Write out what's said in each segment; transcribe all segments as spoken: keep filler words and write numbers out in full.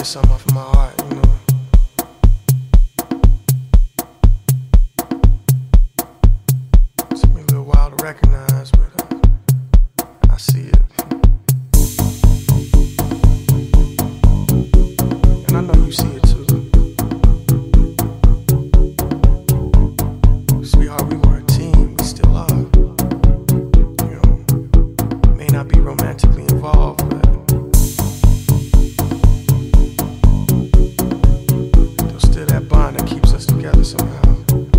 get something off of my heart, you know. Took me a little while to recognize, but uh, I see it. And I know you see it too. Sweetheart, we were a team, we still are. You know, may not be romantically involved, but there's still that bond that keeps us together somehow.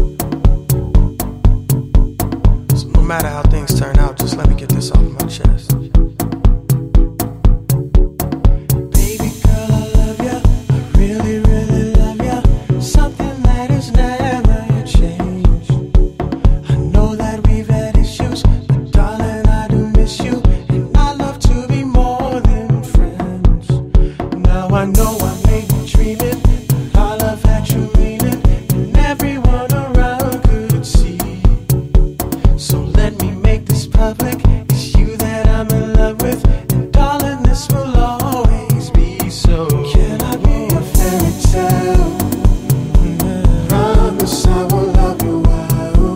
So no matter how things turn out, just let me get this off my chest. I know I may be dreaming, but all of that you meaning, and everyone around could see. So let me make this public. It's you that I'm in love with, and darling, this will always be so. Can I be a fairy tale? Promise I will love you well.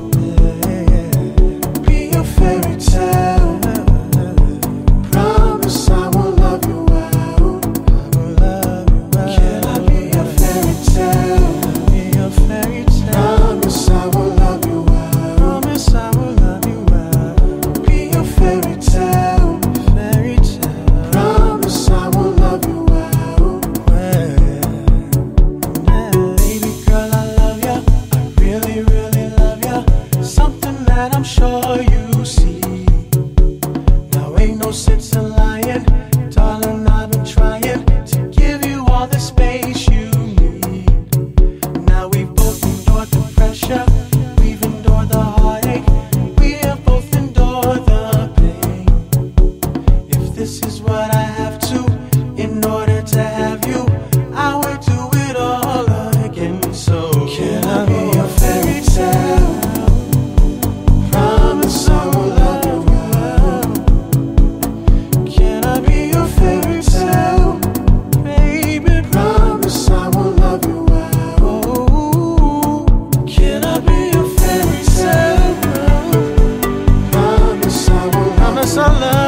Be a fairy tale. Promise I will love you well. I'm sure you see. Now ain't no sense in lying, darling, I've been trying to give you all the space you need. Now we've both endured the pressure, we've endured the heartache, we have both endured the pain. If this is what I have to in order to have you, I would do it all again. So can I be a fairy tale? Promise I will love you well. Can I be your fairy tale? Baby, promise I will love you well. Oh, can I be your fairy tale? Promise I will love you well.